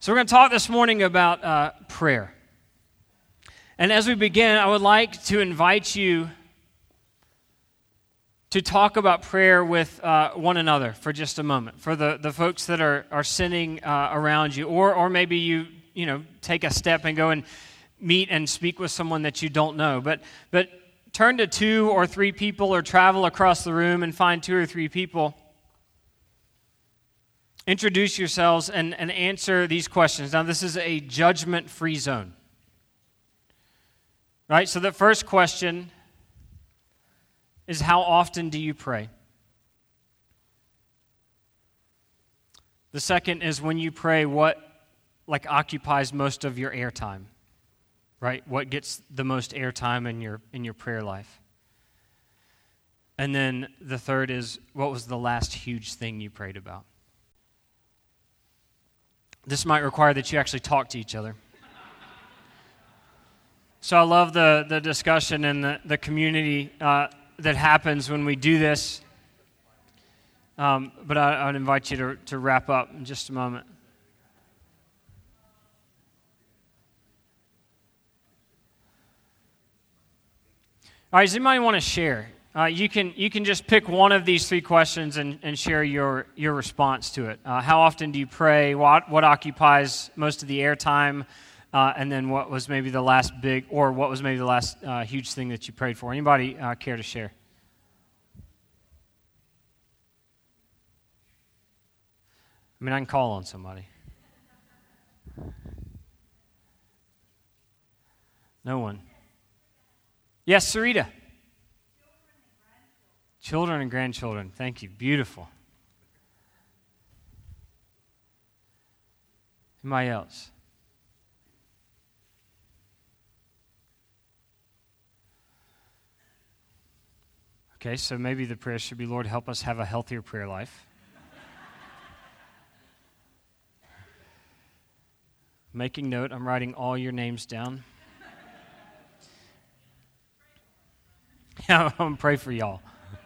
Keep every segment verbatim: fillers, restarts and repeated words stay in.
So we're going to talk this morning about uh, prayer. And as we begin, I would like to invite you to talk about prayer with uh, one another for just a moment. For the, the folks that are, are sitting uh, around you, or or maybe you you know take a step and go and meet and speak with someone that you don't know. But but turn to two or three people, or travel across the room and find two or three people. Introduce yourselves and, and answer these questions. Now, this is a judgment-free zone. Right? So the first question is, how often do you pray? The second is, when you pray, what like occupies most of your airtime? Right? What gets the most airtime in your in your prayer life? And then the third is, what was the last huge thing you prayed about? This might require that you actually talk to each other. So I love the, the discussion and the, the community uh, that happens when we do this. Um, but I, I would invite you to, to wrap up in just a moment. All right, does anybody want to share? Uh, you can you can just pick one of these three questions and, and share your, your response to it. Uh, how often do you pray? What what occupies most of the airtime? Uh, and then what was maybe the last big, or what was maybe the last uh, huge thing that you prayed for? Anybody uh, care to share? I mean, I can call on somebody. No one. Yes, Sarita. Children and grandchildren. Thank you. Beautiful. Anybody else? Okay, so maybe the prayer should be, Lord, help us have a healthier prayer life. Making note, I'm writing all your names down. Yeah, I'm going to pray for y'all.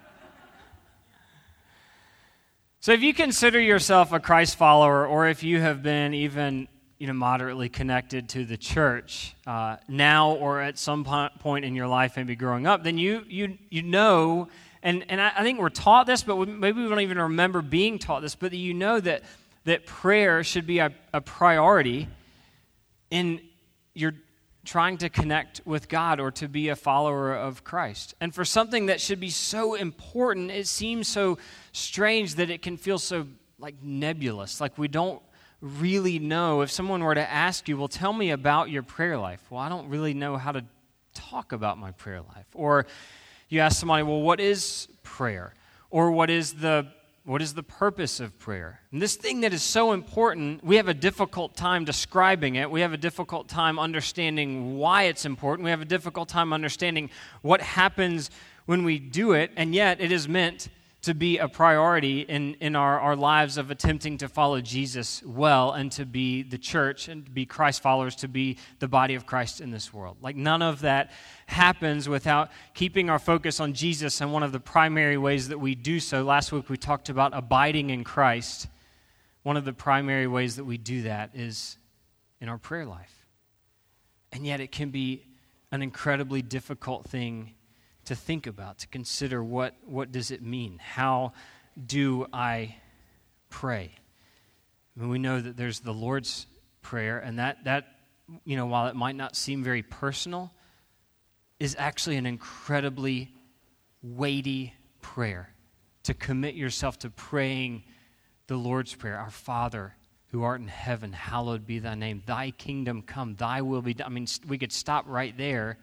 So if you consider yourself a Christ follower, or if you have been even you know, moderately connected to the church uh, now or at some point in your life, maybe growing up, then you you you know, and, and I, I think we're taught this, but we, maybe we don't even remember being taught this, but you know that, that prayer should be a, a priority in your trying to connect with God or to be a follower of Christ. And for something that should be so important, it seems so strange that it can feel so like nebulous, like we don't really know. If someone were to ask you, well, tell me about your prayer life. Well, I don't really know how to talk about my prayer life. Or you ask somebody, well, what is prayer? Or what is the what is the purpose of prayer? And this thing that is so important, we have a difficult time describing it. We have a difficult time understanding why it's important. We have a difficult time understanding what happens when we do it, and yet it is meant to be a priority in, in our, our lives of attempting to follow Jesus well and to be the church and to be Christ followers, to be the body of Christ in this world. Like none of that happens without keeping our focus on Jesus, and one of the primary ways that we do so, last week we talked about abiding in Christ. One of the primary ways that we do that is in our prayer life. And yet it can be an incredibly difficult thing to think about, to consider what, what does it mean? How do I pray? I mean, we know that there's the Lord's Prayer, and that, that, you know, while it might not seem very personal, is actually an incredibly weighty prayer. To commit yourself to praying the Lord's Prayer, our Father who art in heaven, hallowed be thy name. Thy kingdom come, thy will be done. I mean, we could stop right there.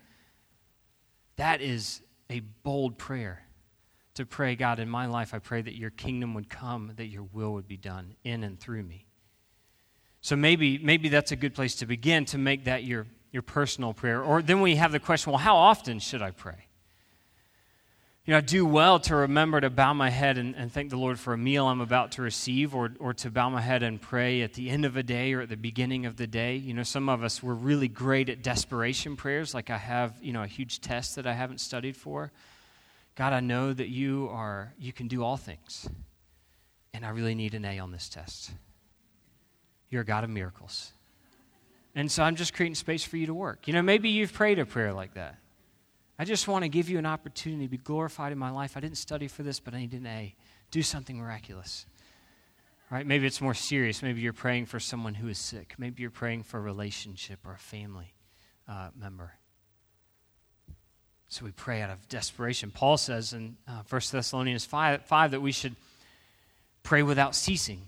That is a bold prayer to pray, God, in my life, I pray that your kingdom would come, that your will would be done in and through me. So maybe maybe that's a good place to begin, to make that your, your personal prayer. Or then we have the question, well, how often should I pray? You know, I do well to remember to bow my head and, and thank the Lord for a meal I'm about to receive, or or to bow my head and pray at the end of a day or at the beginning of the day. You know, some of us, we're really great at desperation prayers, like I have, you know, a huge test that I haven't studied for. God, I know that you are, you can do all things, and I really need an A on this test. You're a God of miracles. And so I'm just creating space for you to work. You know, maybe you've prayed a prayer like that. I just want to give you an opportunity to be glorified in my life. I didn't study for this, but I need an A. Do something miraculous. Right? Maybe it's more serious. Maybe you're praying for someone who is sick. Maybe you're praying for a relationship or a family uh, member. So we pray out of desperation. Paul says in uh, First Thessalonians five, five that we should pray without ceasing.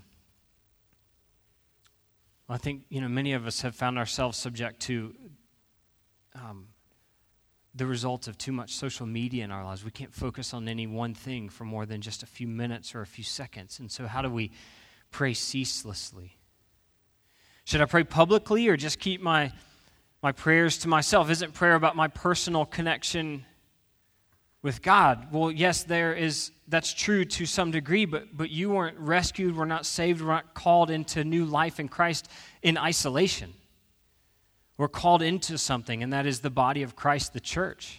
Well, I think, you know, many of us have found ourselves subject to um, the result of too much social media in our lives. We can't focus on any one thing for more than just a few minutes or a few seconds. And so how do we pray ceaselessly? Should I pray publicly or just keep my my prayers to myself? Isn't prayer about my personal connection with God? Well, yes, there is. That's true to some degree, but but you weren't rescued, we're not saved, we're not called into new life in Christ in isolation. We're called into something, and that is the body of Christ, the church.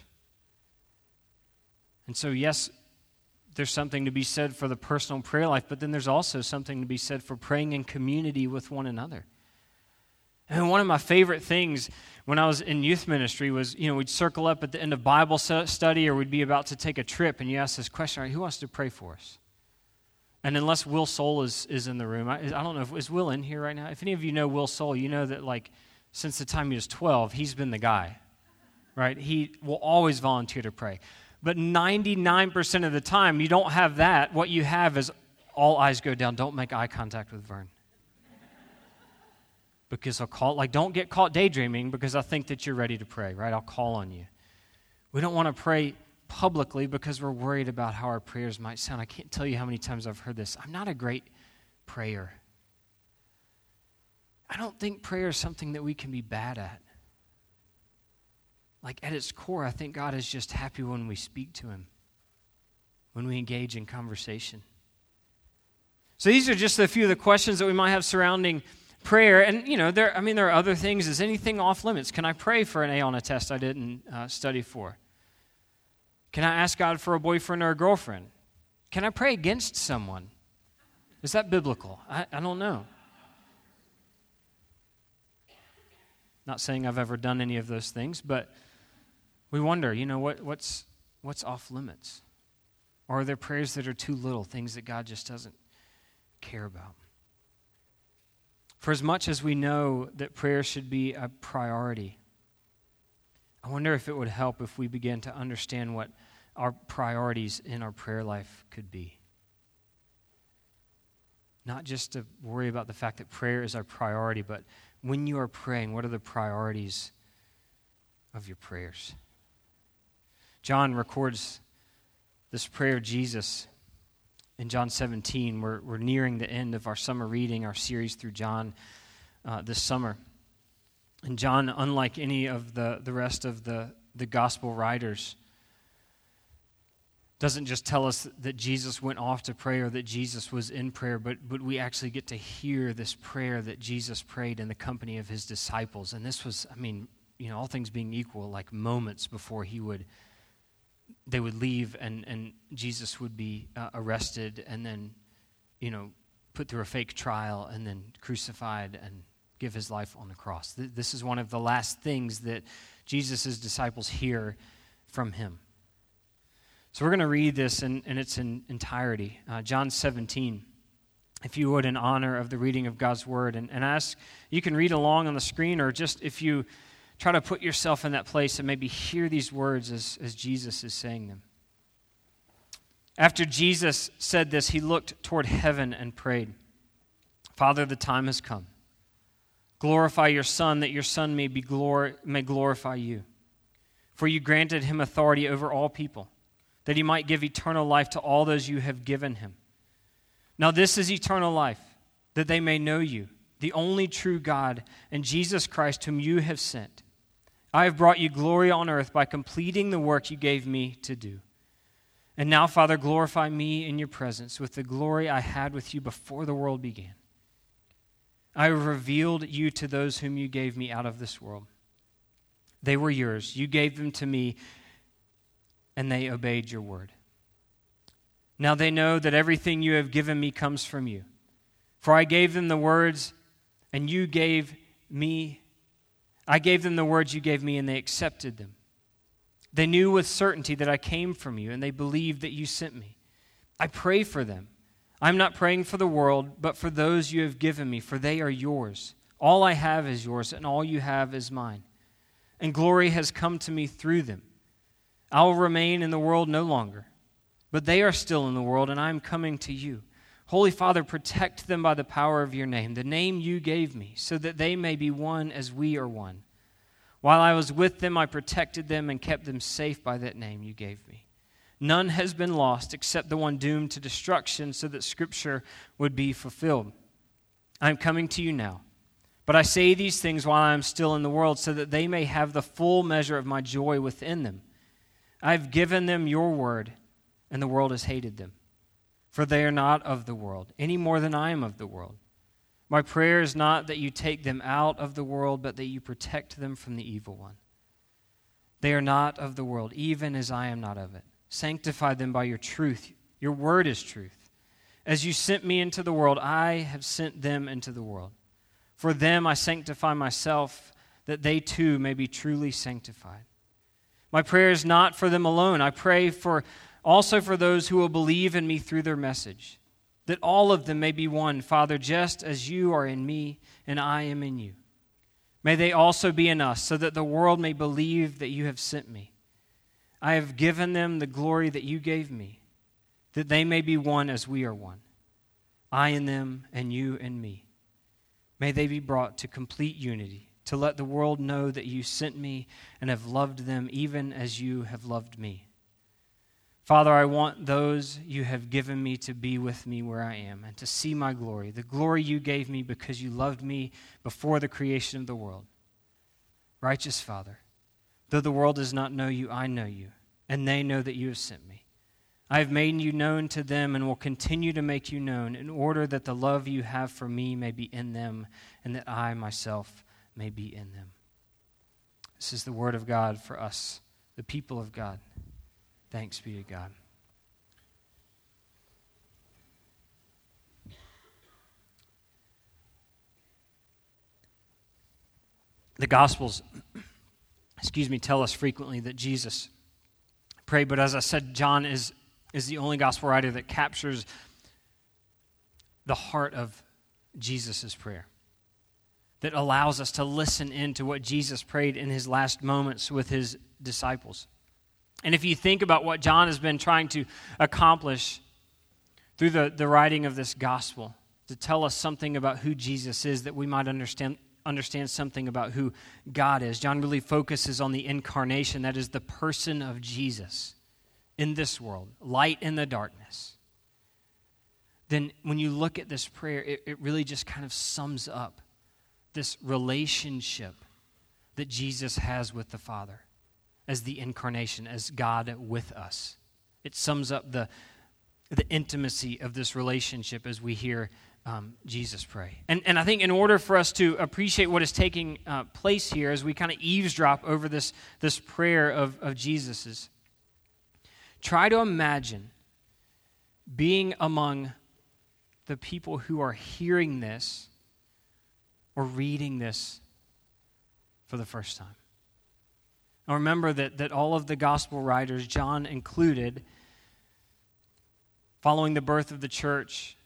And so, yes, there's something to be said for the personal prayer life, but then there's also something to be said for praying in community with one another. And one of my favorite things when I was in youth ministry was, you know, we'd circle up at the end of Bible study or we'd be about to take a trip, and you ask this question, all right, who wants to pray for us? And unless Will Soul is, is in the room, I, I don't know, if, is Will in here right now? If any of you know Will Soul, you know that, like, since the time he was twelve, he's been the guy, right? He will always volunteer to pray. But ninety-nine percent of the time, you don't have that. What you have is all eyes go down. Don't make eye contact with Vern. Because I'll call, like, don't get caught daydreaming because I think that you're ready to pray, right? I'll call on you. We don't want to pray publicly because we're worried about how our prayers might sound. I can't tell you how many times I've heard this. I'm not a great prayer. I don't think prayer is something that we can be bad at. Like, at its core, I think God is just happy when we speak to him, when we engage in conversation. So these are just a few of the questions that we might have surrounding prayer. And, you know, there. I mean, there are other things. Is anything off limits? Can I pray for an A on a test I didn't uh, study for? Can I ask God for a boyfriend or a girlfriend? Can I pray against someone? Is that biblical? I, I don't know. Not saying I've ever done any of those things, but we wonder, you know, what, what's what's off limits? Or are there prayers that are too little, things that God just doesn't care about? For as much as we know that prayer should be a priority, I wonder if it would help if we began to understand what our priorities in our prayer life could be. Not just to worry about the fact that prayer is our priority, but when you are praying, what are the priorities of your prayers? John records this prayer of Jesus in John seventeen. We're, we're nearing the end of our summer reading, our series through John uh, this summer. And John, unlike any of the, the rest of the, the gospel writers, doesn't just tell us that Jesus went off to pray or that Jesus was in prayer, but, but we actually get to hear this prayer that Jesus prayed in the company of his disciples. And this was, I mean, you know, all things being equal, like moments before he would, they would leave and, and Jesus would be uh, arrested and then, you know, put through a fake trial and then crucified and give his life on the cross. Th- this is one of the last things that Jesus' disciples hear from him. So we're going to read this in, in its in entirety. Uh, John seventeen, if you would, in honor of the reading of God's word. And, and ask, you can read along on the screen, or just if you try to put yourself in that place and maybe hear these words as, as Jesus is saying them. After Jesus said this, he looked toward heaven and prayed, Father, the time has come. Glorify your Son, that your Son may, be glor- may glorify you. For you granted him authority over all people, that he might give eternal life to all those you have given him. Now this is eternal life, that they may know you, the only true God, and Jesus Christ, whom you have sent. I have brought you glory on earth by completing the work you gave me to do. And now, Father, glorify me in your presence with the glory I had with you before the world began. I have revealed you to those whom you gave me out of this world. They were yours. You gave them to me, and they obeyed your word. Now they know that everything you have given me comes from you. For I gave them the words, and you gave me, I gave them the words you gave me, and they accepted them. They knew with certainty that I came from you, and they believed that you sent me. I pray for them. I'm not praying for the world, but for those you have given me, for they are yours. All I have is yours, and all you have is mine. And glory has come to me through them. I will remain in the world no longer, but they are still in the world, and I am coming to you. Holy Father, protect them by the power of your name, the name you gave me, so that they may be one as we are one. While I was with them, I protected them and kept them safe by that name you gave me. None has been lost except the one doomed to destruction, so that Scripture would be fulfilled. I am coming to you now, but I say these things while I am still in the world, so that they may have the full measure of my joy within them. I have given them your word, and the world has hated them. For they are not of the world, any more than I am of the world. My prayer is not that you take them out of the world, but that you protect them from the evil one. They are not of the world, even as I am not of it. Sanctify them by your truth. Your word is truth. As you sent me into the world, I have sent them into the world. For them I sanctify myself, that they too may be truly sanctified. My prayer is not for them alone. I pray for also for those who will believe in me through their message, that all of them may be one, Father, just as you are in me and I am in you. May they also be in us, so that the world may believe that you have sent me. I have given them the glory that you gave me, that they may be one as we are one, I in them and you in me. May they be brought to complete unity, to let the world know that you sent me and have loved them even as you have loved me. Father, I want those you have given me to be with me where I am and to see my glory, the glory you gave me because you loved me before the creation of the world. Righteous Father, though the world does not know you, I know you, and they know that you have sent me. I have made you known to them and will continue to make you known in order that the love you have for me may be in them and that I myself may be in them. This is the word of God for us, the people of God. Thanks be to God. The Gospels, excuse me, tell us frequently that Jesus prayed, but as I said, John is, is the only Gospel writer that captures the heart of Jesus' prayer, that allows us to listen into what Jesus prayed in his last moments with his disciples. And if you think about what John has been trying to accomplish through the, the writing of this gospel, to tell us something about who Jesus is, that we might understand understand something about who God is. John really focuses on the incarnation, that is the person of Jesus in this world, light in the darkness. Then when you look at this prayer, it, it really just kind of sums up this relationship that Jesus has with the Father as the incarnation, as God with us. It sums up the, the intimacy of this relationship as we hear um, Jesus pray. And, and I think in order for us to appreciate what is taking uh, place here as we kind of eavesdrop over this, this prayer of, of Jesus's, try to imagine being among the people who are hearing this or reading this for the first time. Now remember that, that all of the gospel writers, John included, following the birth of the church,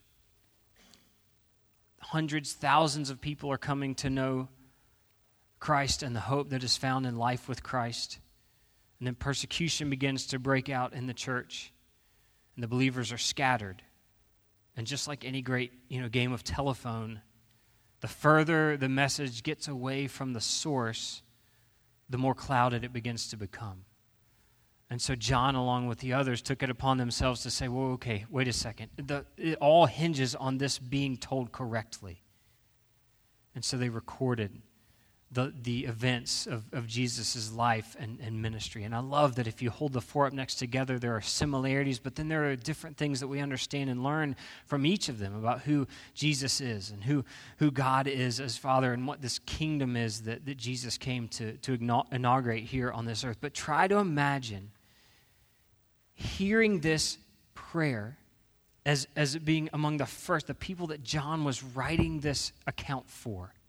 hundreds, thousands of people are coming to know Christ and the hope that is found in life with Christ. And then persecution begins to break out in the church, and the believers are scattered. And just like any great, you know, game of telephone, the further the message gets away from the source, the more clouded it begins to become. And so John, along with the others, took it upon themselves to say, well, okay, wait a second. The, it all hinges on this being told correctly. And so they recorded the, the events of, of Jesus' life and, and ministry. And I love that if you hold the four up next together, there are similarities, but then there are different things that we understand and learn from each of them about who Jesus is and who, who God is as Father and what this kingdom is that, that Jesus came to, to inaugurate here on this earth. But try to imagine hearing this prayer as, as being among the first, the people that John was writing this account for.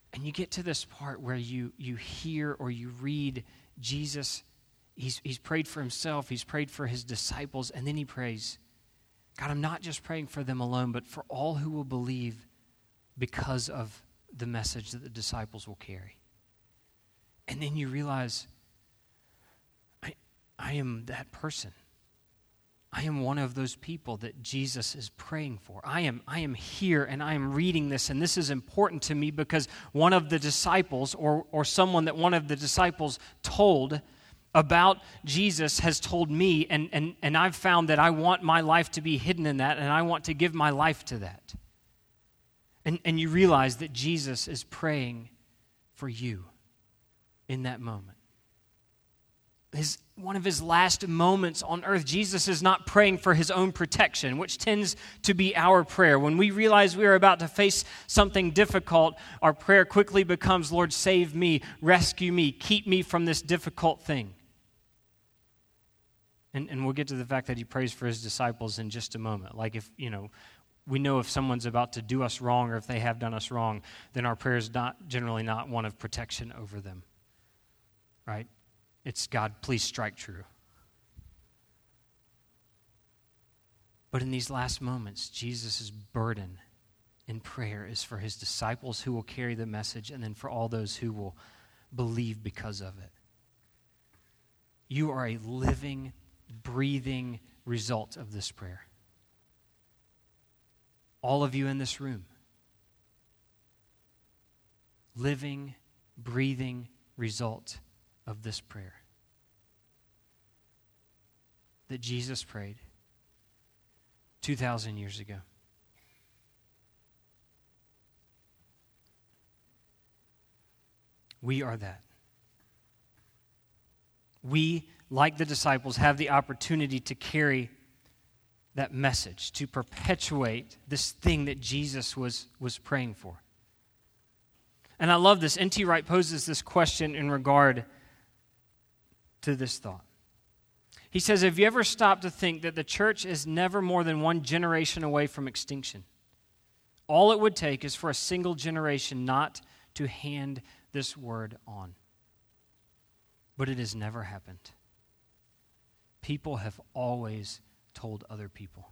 And you get to this part where you you hear or you read Jesus, he's, he's prayed for himself, he's prayed for his disciples, and then he prays, God, I'm not just praying for them alone, but for all who will believe because of the message that the disciples will carry. And then you realize, I, I am that person. I am one of those people that Jesus is praying for. I am, I am here and I am reading this, and this is important to me because one of the disciples or, or someone that one of the disciples told about Jesus has told me, and, and, and I've found that I want my life to be hidden in that, and I want to give my life to that. And, and you realize that Jesus is praying for you in that moment. His, one of his last moments on earth, Jesus is not praying for his own protection, which tends to be our prayer. When we realize we are about to face something difficult, our prayer quickly becomes, Lord, save me, rescue me, keep me from this difficult thing. And, and we'll get to the fact that he prays for his disciples in just a moment. Like if, you know, we know if someone's about to do us wrong or if they have done us wrong, then our prayer is not generally not one of protection over them, right? It's, God, please strike true. But in these last moments, Jesus' burden in prayer is for his disciples who will carry the message and then for all those who will believe because of it. You are a living, breathing result of this prayer. All of you in this room. Living, breathing result of this prayer that Jesus prayed two thousand years ago. We are that. We, like the disciples, have the opportunity to carry that message, to perpetuate this thing that Jesus was, was praying for. And I love this. N T Wright poses this question in regard to this thought. He says, have you ever stopped to think that the church is never more than one generation away from extinction? All it would take is for a single generation not to hand this word on. But it has never happened. People have always told other people.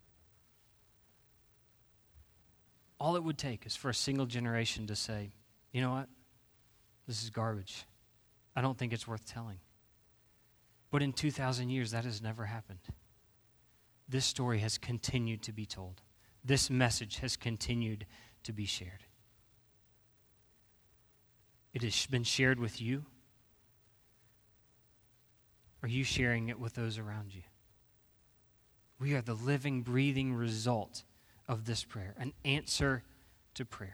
All it would take is for a single generation to say, you know what? This is garbage. I don't think it's worth telling. But in two thousand years, that has never happened. This story has continued to be told. This message has continued to be shared. It has been shared with you. Are you sharing it with those around you? We are the living, breathing result of this prayer, an answer to prayer.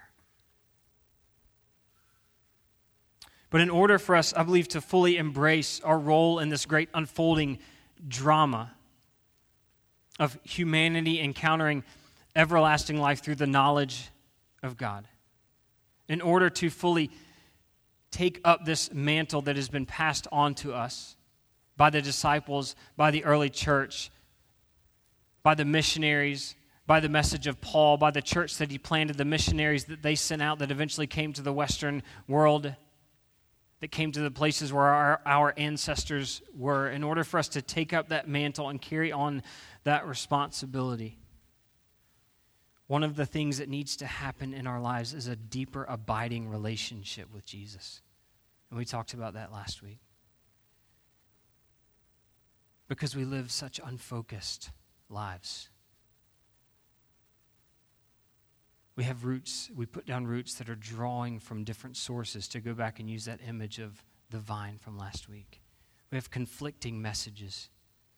But in order for us, I believe, to fully embrace our role in this great unfolding drama of humanity encountering everlasting life through the knowledge of God, in order to fully take up this mantle that has been passed on to us by the disciples, by the early church, by the missionaries, by the message of Paul, by the church that he planted, the missionaries that they sent out that eventually came to the Western world, that came to the places where our, our ancestors were, in order for us to take up that mantle and carry on that responsibility. One of the things that needs to happen in our lives is a deeper, abiding relationship with Jesus. And we talked about that last week. Because we live such unfocused lives. We have roots, we put down roots that are drawing from different sources, to go back and use that image of the vine from last week. We have conflicting messages.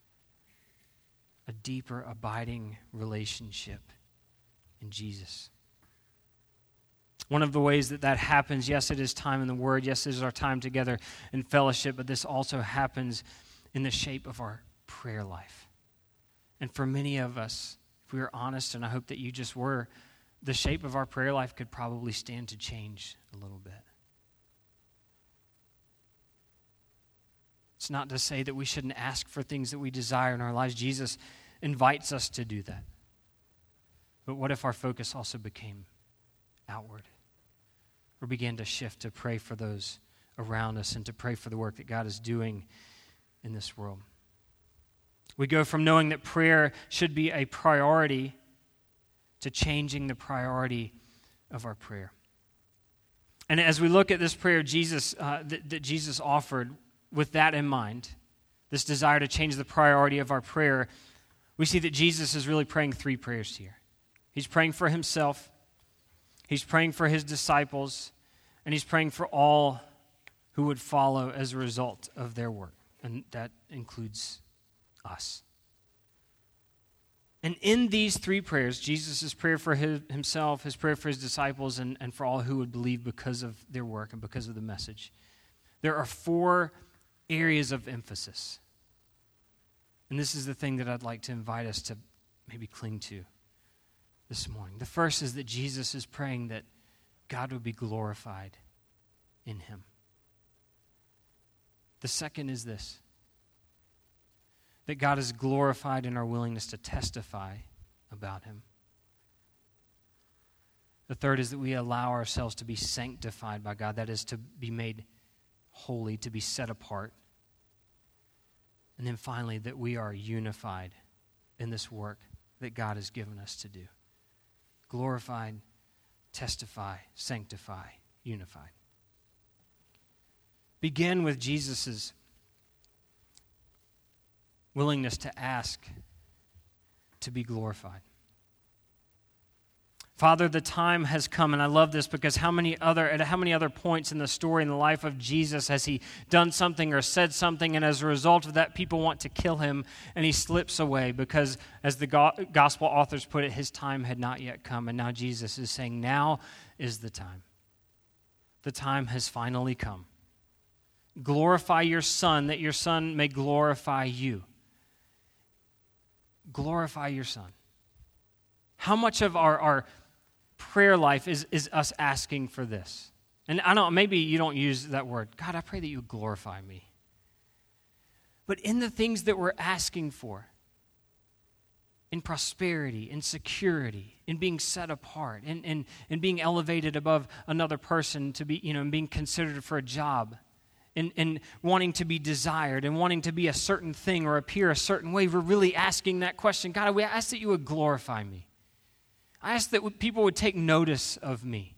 A deeper, abiding relationship in Jesus. One of the ways that that happens, yes, it is time in the Word. Yes, it is our time together in fellowship, but this also happens in the shape of our prayer life. And for many of us, if we are honest, and I hope that you just were, the shape of our prayer life could probably stand to change a little bit. It's not to say that we shouldn't ask for things that we desire in our lives. Jesus invites us to do that. But what if our focus also became outward? or begin to shift to pray for those around us and to pray for the work that God is doing in this world. We go from knowing that prayer should be a priority to changing the priority of our prayer. And as we look at this prayer Jesus uh, that, that Jesus offered with that in mind, this desire to change the priority of our prayer, we see that Jesus is really praying three prayers here. He's praying for himself, he's praying for his disciples, and he's praying for all who would follow as a result of their work. And that includes us. And in these three prayers, Jesus' prayer for his, himself, his prayer for his disciples, and, and for all who would believe because of their work and because of the message, there are four areas of emphasis. And this is the thing that I'd like to invite us to maybe cling to this morning. The first is that Jesus is praying that God would be glorified in him. The second is this, that God is glorified in our willingness to testify about him. The third is that we allow ourselves to be sanctified by God, that is, to be made holy, to be set apart. And then finally, that we are unified in this work that God has given us to do. Glorified, testify, sanctify, unified. Begin with Jesus' willingness to ask to be glorified. Father, the time has come, and I love this because how many other at how many other points in the story in the life of Jesus has he done something or said something, and as a result of that, people want to kill him, and he slips away because, as the go- gospel authors put it, his time had not yet come, and now Jesus is saying, now is the time. The time has finally come. Glorify your Son, that your Son may glorify you. Glorify your Son. How much of our, our prayer life is, is us asking for this? And I don't, maybe you don't use that word. God, I pray that you would glorify me. But in the things that we're asking for, in prosperity, in security, in being set apart, in, in, in being elevated above another person to be, you know, and being considered for a job, and, and wanting to be desired, and wanting to be a certain thing or appear a certain way, we're really asking that question. God, we ask that you would glorify me. I ask that people would take notice of me.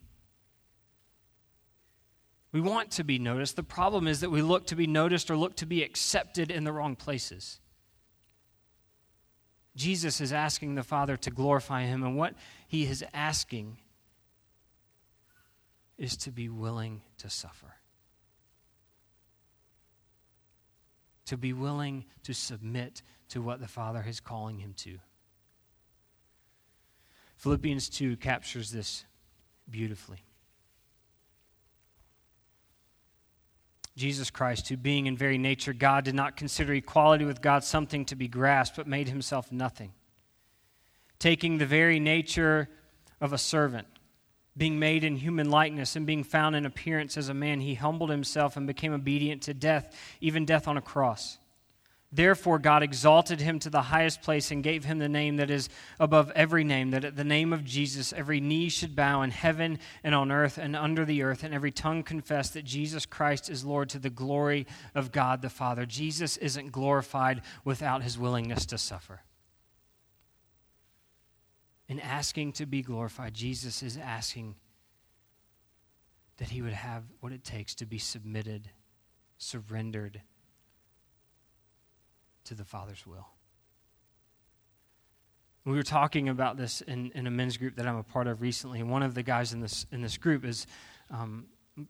We want to be noticed. The problem is that we look to be noticed or look to be accepted in the wrong places. Jesus is asking the Father to glorify him, and what he is asking is to be willing to suffer. To be willing to submit to what the Father is calling him to. Philippians two captures this beautifully. Jesus Christ, who being in very nature God, did not consider equality with God something to be grasped, but made himself nothing, taking the very nature of a servant, being made in human likeness, and being found in appearance as a man, he humbled himself and became obedient to death, even death on a cross. Therefore God exalted him to the highest place and gave him the name that is above every name, that at the name of Jesus every knee should bow in heaven and on earth and under the earth, and every tongue confess that Jesus Christ is Lord, to the glory of God the Father. Jesus isn't glorified without his willingness to suffer. In asking to be glorified, Jesus is asking that he would have what it takes to be submitted, surrendered to the Father's will. We were talking about this in, in a men's group that I'm a part of recently, and one of the guys in this in this group is um,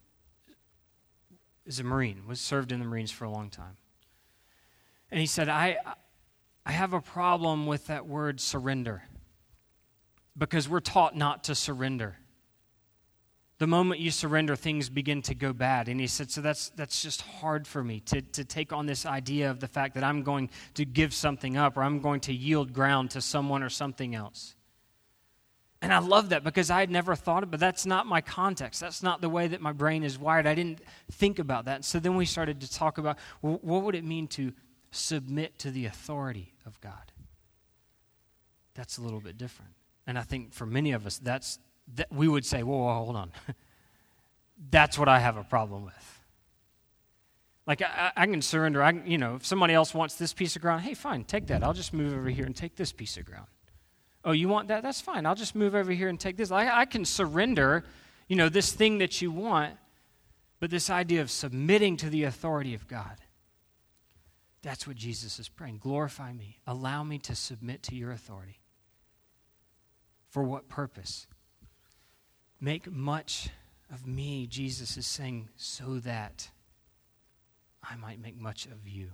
is a Marine, was served in the Marines for a long time. And he said, I I have a problem with that word surrender, because we're taught not to surrender. The moment you surrender, things begin to go bad. And he said, so that's that's just hard for me to, to take on this idea of the fact that I'm going to give something up, or I'm going to yield ground to someone or something else. And I love that, because I had never thought of it, but that's not my context. That's not the way that my brain is wired. I didn't think about that. So then we started to talk about, well, what would it mean to submit to the authority of God? That's a little bit different. And I think for many of us, that's that we would say, whoa, whoa, hold on. that's what I have a problem with. Like, I, I can surrender. I, you know, if somebody else wants this piece of ground, hey, fine, take that. I'll just move over here and take this piece of ground. Oh, you want that? That's fine. I'll just move over here and take this. I, I can surrender, you know, this thing that you want, but this idea of submitting to the authority of God, that's what Jesus is praying. Glorify me. Allow me to submit to your authority. For what purpose? Make much of me, Jesus is saying, so that I might make much of you.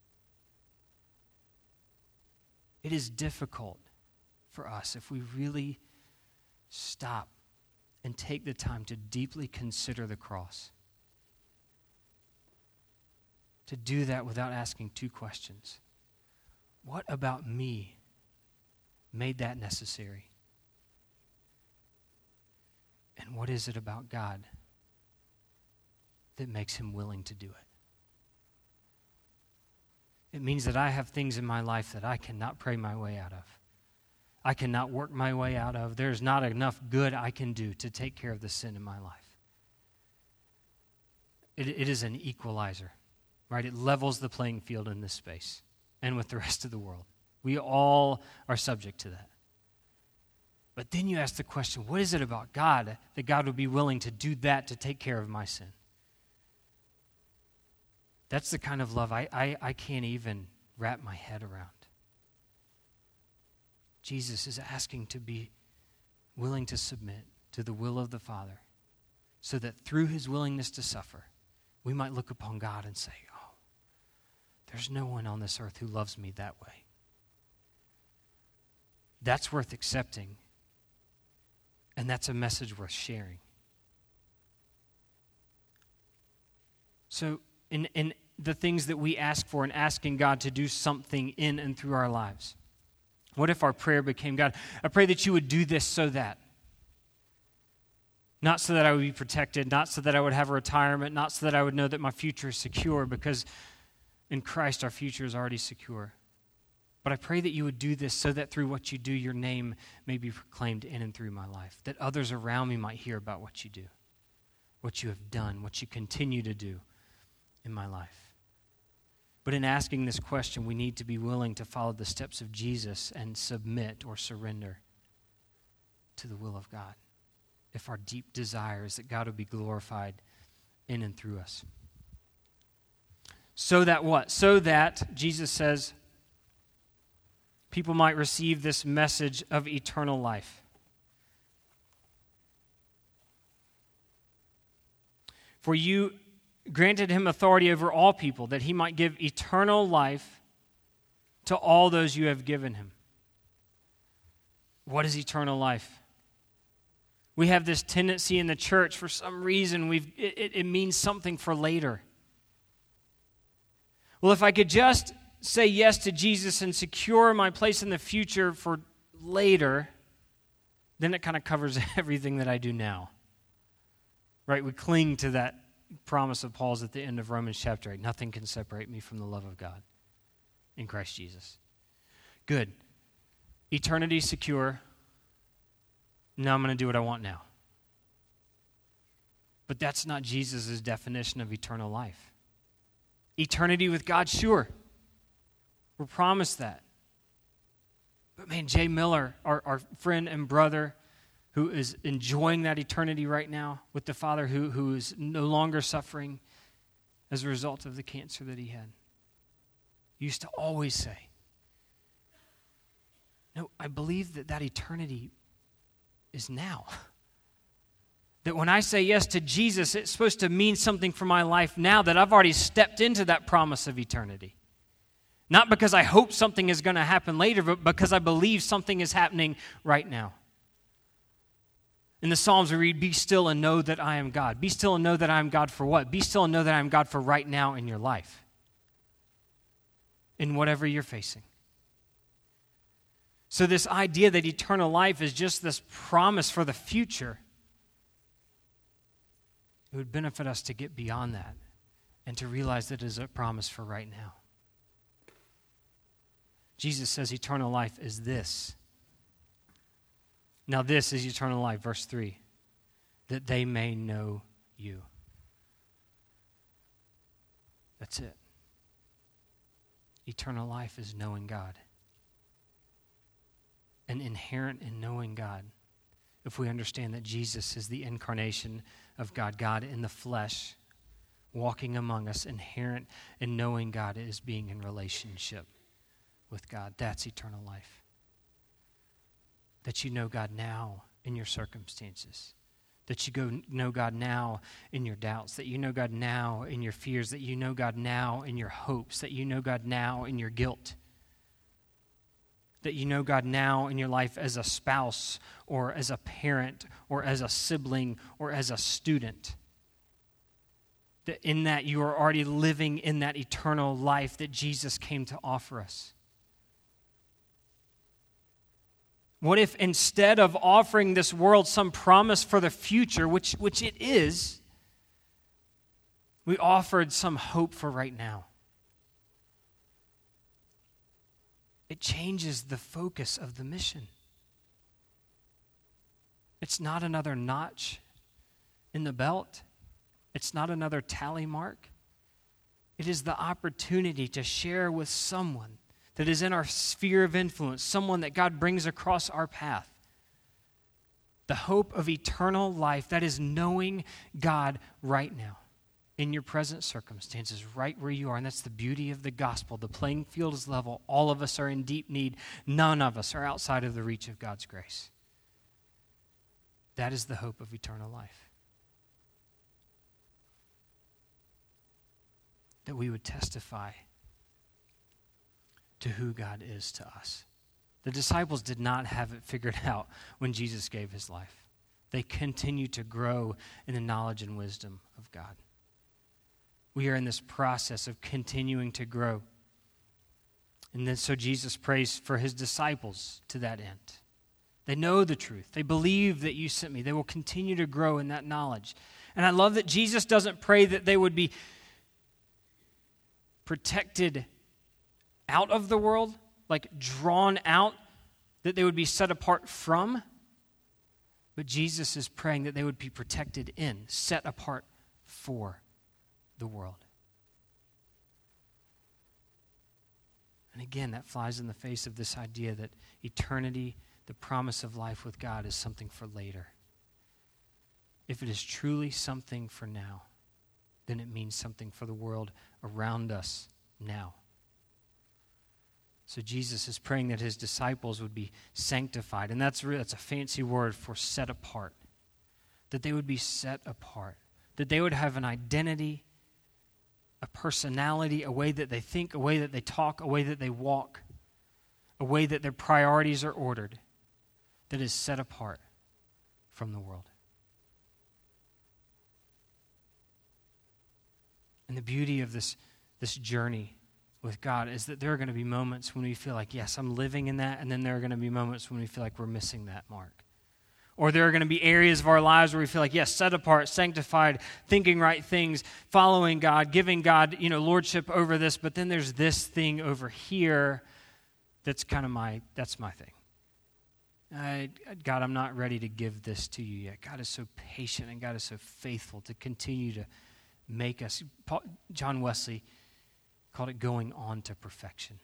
It is difficult for us if we really stop and take the time to deeply consider the cross. To do that without asking two questions. What about me made that necessary? And what is it about God that makes him willing to do it? It means that I have things in my life that I cannot pray my way out of. I cannot work my way out of. There's not enough good I can do to take care of the sin in my life. It, it is an equalizer, right? It levels the playing field in this space and with the rest of the world. We all are subject to that. But then you ask the question, what is it about God that God would be willing to do that to take care of my sin? That's the kind of love I, I, I can't even wrap my head around. Jesus is asking to be willing to submit to the will of the Father so that through his willingness to suffer, we might look upon God and say, oh, there's no one on this earth who loves me that way. That's worth accepting, and that's a message worth sharing. So in, in the things that we ask for and asking God to do something in and through our lives, what if our prayer became, God, I pray that you would do this so that. Not so that I would be protected, not so that I would have a retirement, not so that I would know that my future is secure, because in Christ our future is already secure. But I pray that you would do this so that through what you do, your name may be proclaimed in and through my life, that others around me might hear about what you do, what you have done, what you continue to do in my life. But in asking this question, we need to be willing to follow the steps of Jesus and submit or surrender to the will of God, if our deep desire is that God would be glorified in and through us. So that what? So that, Jesus says, people might receive this message of eternal life. For you granted him authority over all people, that he might give eternal life to all those you have given him. What is eternal life? We have this tendency in the church, for some reason, we've it, it means something for later. Well, if I could just say yes to Jesus and secure my place in the future for later, then it kind of covers everything that I do now. Right? We cling to that promise of Paul's at the end of Romans chapter eight. Nothing can separate me from the love of God in Christ Jesus. Good. Eternity secure. Now I'm going to do what I want now. But that's not Jesus' definition of eternal life. Eternity with God, sure. We're promised that. But man, Jay Miller, our, our friend and brother, who is enjoying that eternity right now with the Father, who, who is no longer suffering as a result of the cancer that he had, used to always say, no, I believe that that eternity is now. That when I say yes to Jesus, it's supposed to mean something for my life now, that I've already stepped into that promise of eternity. Not because I hope something is going to happen later, but because I believe something is happening right now. In the Psalms we read, be still and know that I am God. Be still and know that I am God for what? Be still and know that I am God for right now in your life. In whatever you're facing. So this idea that eternal life is just this promise for the future, it would benefit us to get beyond that and to realize that it is a promise for right now. Jesus says eternal life is this. Now this is eternal life, verse three, that they may know you. That's it. Eternal life is knowing God. And inherent in knowing God, if we understand that Jesus is the incarnation of God, God in the flesh, walking among us, inherent in knowing God is being in relationship with God. That's eternal life. That you know God now in your circumstances. That you go know God now in your doubts. That you know God now in your fears. That you know God now in your hopes. That you know God now in your guilt. That you know God now in your life as a spouse or as a parent or as a sibling or as a student. That in that you are already living in that eternal life that Jesus came to offer us. What if instead of offering this world some promise for the future, which, which it is, we offered some hope for right now? It changes the focus of the mission. It's not another notch in the belt. It's not another tally mark. It is the opportunity to share with someone that is in our sphere of influence, someone that God brings across our path, the hope of eternal life, that is knowing God right now in your present circumstances, right where you are. And that's the beauty of the gospel. The playing field is level. All of us are in deep need. None of us are outside of the reach of God's grace. That is the hope of eternal life. That we would testify to who God is to us. The disciples did not have it figured out when Jesus gave his life. They continue to grow in the knowledge and wisdom of God. We are in this process of continuing to grow. And then so Jesus prays for his disciples to that end. They know the truth. They believe that you sent me. They will continue to grow in that knowledge. And I love that Jesus doesn't pray that they would be protected out of the world, like drawn out, that they would be set apart from. But Jesus is praying that they would be protected in, set apart for the world. And again, that flies in the face of this idea that eternity, the promise of life with God, is something for later. If it is truly something for now, then it means something for the world around us now. So Jesus is praying that his disciples would be sanctified. And that's, that's a fancy word for set apart. That they would be set apart. That they would have an identity, a personality, a way that they think, a way that they talk, a way that they walk, a way that their priorities are ordered, that is set apart from the world. And the beauty of this, this journey with God is that there are going to be moments when we feel like, yes, I'm living in that, and then there are going to be moments when we feel like we're missing that mark. Or there are going to be areas of our lives where we feel like, yes, set apart, sanctified, thinking right things, following God, giving God, you know, lordship over this, but then there's this thing over here that's kind of my, that's my thing. I, God, I'm not ready to give this to you yet. God is so patient and God is so faithful to continue to make us. Paul, John Wesley called it going on to perfection.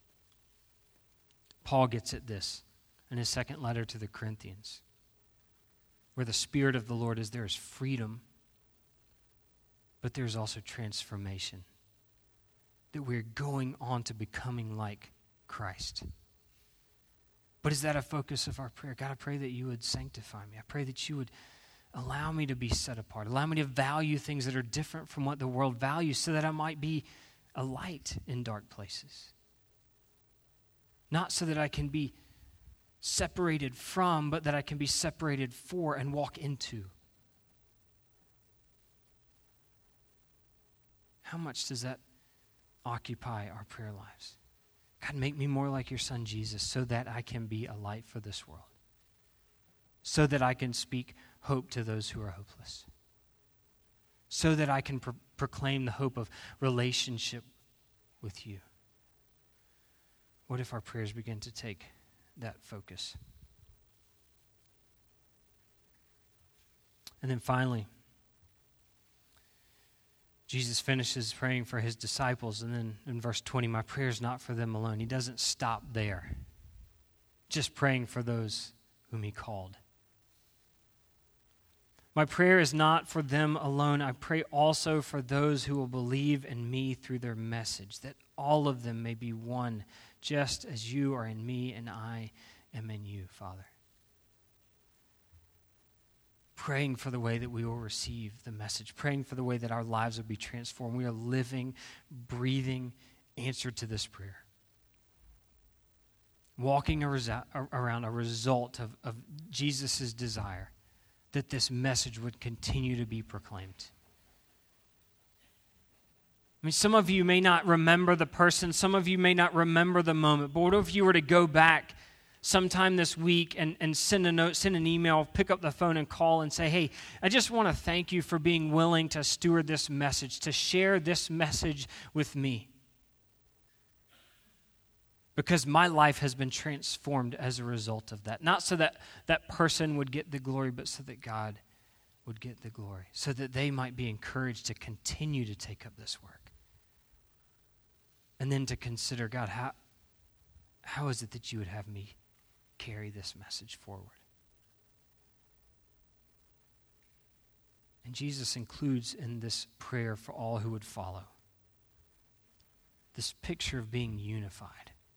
Paul gets at this in his second letter to the Corinthians. Where the Spirit of the Lord is, there is freedom, but there's also transformation. That we're going on to becoming like Christ. But is that a focus of our prayer? God, I pray that you would sanctify me. I pray that you would allow me to be set apart. Allow me to value things that are different from what the world values so that I might be a light in dark places. Not so that I can be separated from, but that I can be separated for and walk into. How much does that occupy our prayer lives? God, make me more like your son Jesus so that I can be a light for this world. So that I can speak hope to those who are hopeless. So that I can pro- proclaim the hope of relationship with you. What if our prayers begin to take that focus? And then finally, Jesus finishes praying for his disciples, and then in verse twenty, my prayer is not for them alone. He doesn't stop there, just praying for those whom he called. My prayer is not for them alone. I pray also for those who will believe in me through their message, that all of them may be one, just as you are in me and I am in you, Father. Praying for the way that we will receive the message, praying for the way that our lives will be transformed. We are living, breathing answer to this prayer. Walking a resu- around a result of, of Jesus' desire that this message would continue to be proclaimed. I mean, some of you may not remember the person, some of you may not remember the moment, but what if you were to go back sometime this week and, and send a note, send an email, pick up the phone and call and say, hey, I just want to thank you for being willing to steward this message, to share this message with me. Because my life has been transformed as a result of that. Not so that that person would get the glory, but so that God would get the glory. So that they might be encouraged to continue to take up this work. And then to consider, God, how, how is it that you would have me carry this message forward? And Jesus includes in this prayer for all who would follow this picture of being unified.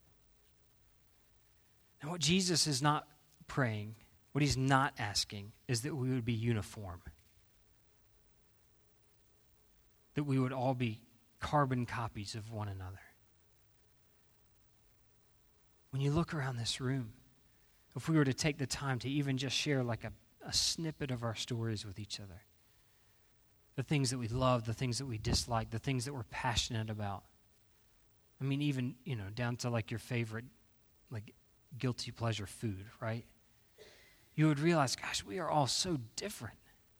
And what Jesus is not praying, what he's not asking, is that we would be uniform. That we would all be carbon copies of one another. When you look around this room, if we were to take the time to even just share like a, a snippet of our stories with each other, the things that we love, the things that we dislike, the things that we're passionate about. I mean, even, you know, down to like your favorite, like, guilty pleasure food, right? You would realize, gosh, we are all so different.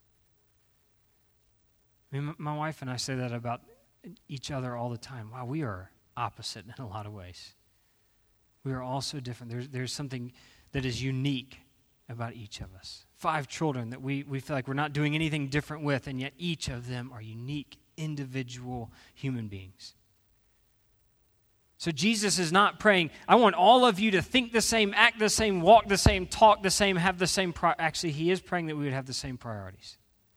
I mean, my wife and I say that about each other all the time. Wow, we are opposite in a lot of ways. We are all so different. There's, there's something that is unique about each of us. Five children that we, we feel like we're not doing anything different with, and yet each of them are unique, individual human beings. So Jesus is not praying, I want all of you to think the same, act the same, walk the same, talk the same, have the same. Pri- Actually, he is praying that we would have the same priorities.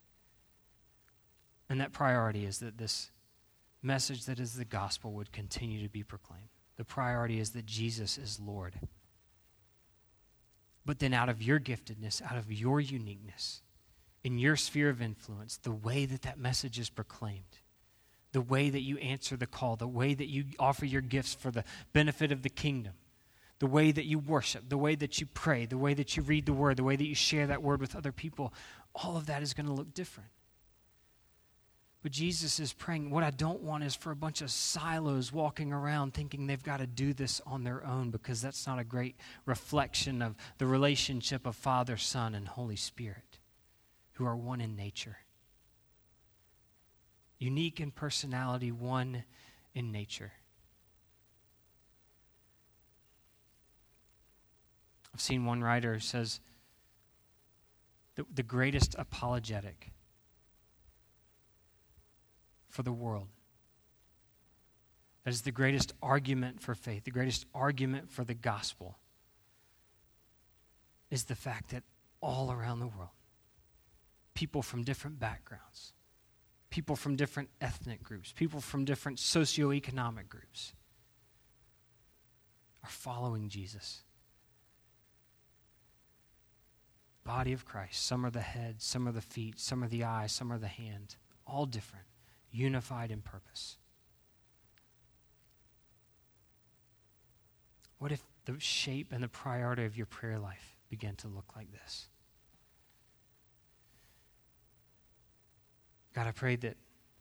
And that priority is that this message that is the gospel would continue to be proclaimed. The priority is that Jesus is Lord. But then out of your giftedness, out of your uniqueness, in your sphere of influence, the way that that message is proclaimed, the way that you answer the call, the way that you offer your gifts for the benefit of the kingdom, the way that you worship, the way that you pray, the way that you read the word, the way that you share that word with other people, all of that is going to look different. But Jesus is praying, what I don't want is for a bunch of silos walking around thinking they've got to do this on their own, because that's not a great reflection of the relationship of Father, Son, and Holy Spirit, who are one in nature. Unique in personality, one in nature. I've seen one writer who says the, the greatest apologetic for the world, that is the greatest argument for faith, the greatest argument for the gospel, is the fact that all around the world, people from different backgrounds, people from different ethnic groups, people from different socioeconomic groups are following Jesus. Body of Christ. Some are the head, some are the feet, some are the eyes, some are the hand. All different, unified in purpose. What if the shape and the priority of your prayer life began to look like this? God, I pray that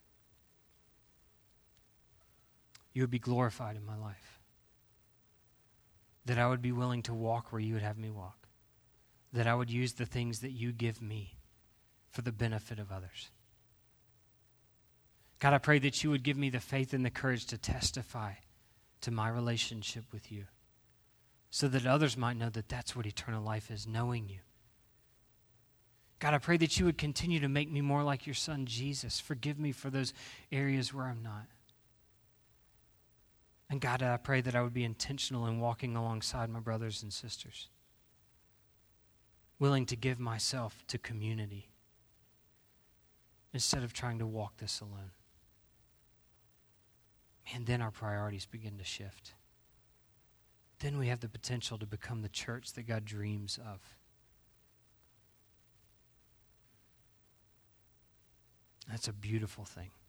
you would be glorified in my life. That I would be willing to walk where you would have me walk. That I would use the things that you give me for the benefit of others. God, I pray that you would give me the faith and the courage to testify to my relationship with you, so that others might know that that's what eternal life is, knowing you. God, I pray that you would continue to make me more like your son, Jesus. Forgive me for those areas where I'm not. And God, I pray that I would be intentional in walking alongside my brothers and sisters, willing to give myself to community instead of trying to walk this alone. And then our priorities begin to shift. Then we have the potential to become the church that God dreams of. That's a beautiful thing.